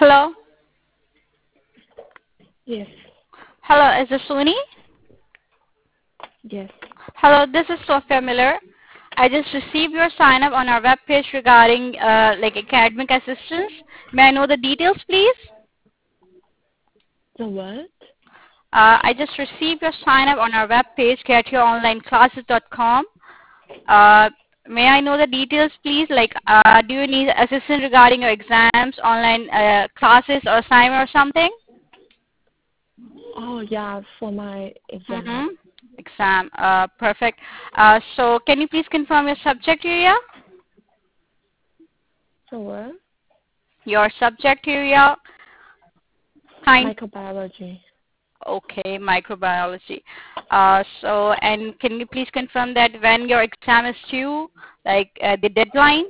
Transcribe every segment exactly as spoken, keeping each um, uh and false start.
Hello? Yes. Hello, is this Suni? Yes. Hello, this is Sophia Miller. I just received your sign up on our webpage regarding uh, like academic assistance. May I know the details, please? The what? Uh, I just received your sign up on our webpage, get your online classes dot com. Uh, may I know the details, please? Like, uh, do you need assistance regarding your exams, online uh, classes, or assignment or something? Oh, yeah, for my exam. Mm-hmm. Exam. Uh, perfect. Uh, so, can you please confirm your subject area? So what? Your subject area? Kind. Microbiology. Okay, microbiology. Uh, so, and can you please confirm that when your exam is due, like uh, the deadline?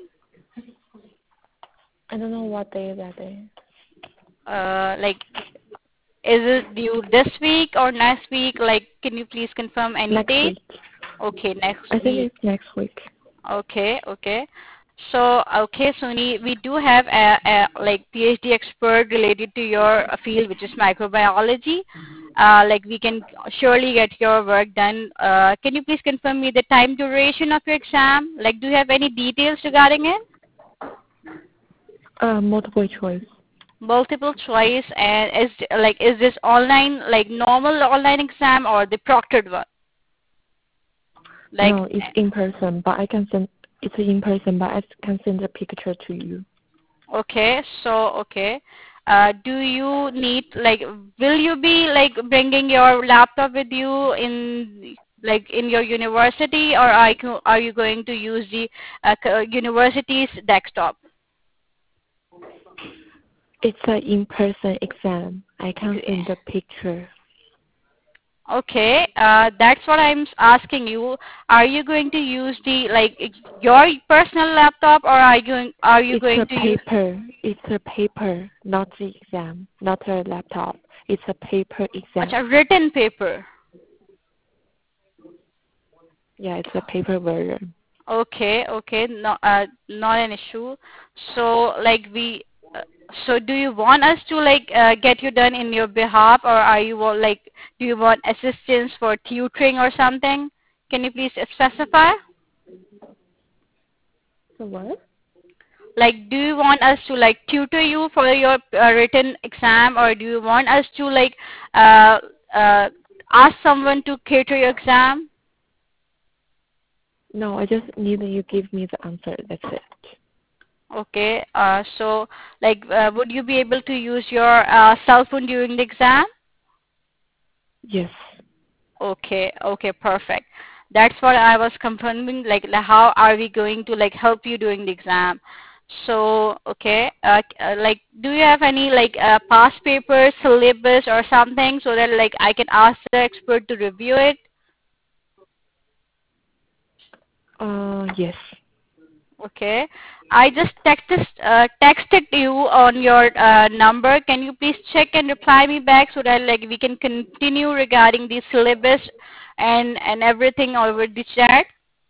I don't know what day is that day. Uh, like, is it due this week or next week? Like, can you please confirm any Next date? week. Okay, next I think week. it's next week. Okay, okay. So, okay, Suni, we do have a, a like PhD expert related to your field, which is microbiology. Uh, like we can surely get your work done. Uh, can you please confirm me the time duration of your exam? Like, do you have any details regarding it? Uh, multiple choice. Multiple choice, and is like is this online, like normal online exam or the proctored one? Like, No, it's in person, but I can send. It's in person, but I can send a picture to you. okay, so okay. Uh, do you need like will you be like bringing your laptop with you in like in your university, or are you, are you going to use the uh, c- university's desktop? It's an in-person exam. I can Ex- send the picture. Okay, uh, that's what I'm asking you. Are you going to use the like ex- your personal laptop, or are you going are you It's going a to use paper. It's a paper, not the exam, not a laptop. It's a paper exam. a written paper? Yeah, it's a paper version. Okay, okay, no, uh, not an issue. So, like we, uh, so do you want us to like uh, get you done in your behalf, or are you wa- like, do you want assistance for tutoring or something? Can you please specify? So what? Like, do you want us to like tutor you for your uh, written exam, or do you want us to like uh, uh, ask someone to cater your exam? No, I just need you give me the answer. That's it. Okay, uh, so like, uh, would you be able to use your uh, cell phone during the exam? Yes. Okay, okay, perfect. That's what I was confirming. Like, like, how are we going to like help you during the exam? So, okay, uh, uh, like, do you have any like uh, past papers, syllabus, or something so that like I can ask the expert to review it? Uh, yes. Okay. I just texted uh, texted you on your uh, number. Can you please check and reply me back so that like we can continue regarding the syllabus and and everything over the chat?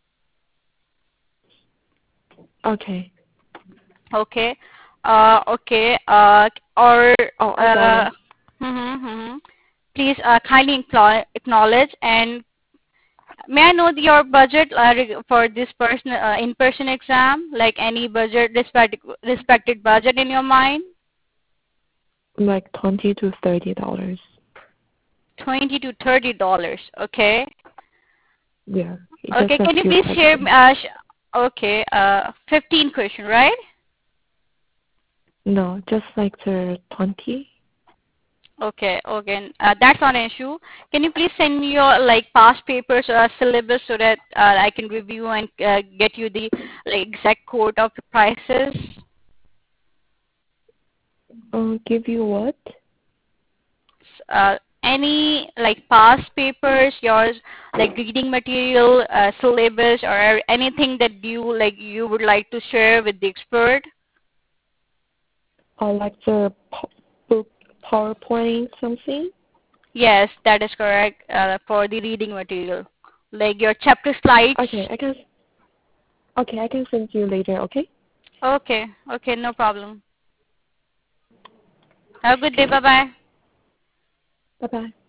Okay. Okay. Uh, okay. Uh, or Oh, I got uh, it. hmm hmm please uh, kindly employ, acknowledge, and may I know your budget uh, reg- for this person uh, in-person exam? Like any budget, respect, respected budget in your mind? Like twenty to thirty dollars. Twenty to thirty dollars. Okay. Yeah. It's just Okay. a Can you few please share? questions. Uh, sh- okay. Uh, fifteen question, right? No, just like the twenty. Okay. Okay. Uh, that's not an issue. Can you please send me your like past papers or syllabus so that uh, I can review and uh, get you the like exact quote of the prices? Uh, give you what? Uh, any like past papers, yours like reading material, uh, syllabus, or anything that you like you would like to share with the expert? Or like the po- book PowerPoint something? Yes, that is correct. Uh, for the reading material, like your chapter slides. Okay, I can. Okay, I can send you later. Okay. Okay, okay, no problem. Have a good day. Bye-bye. Bye bye.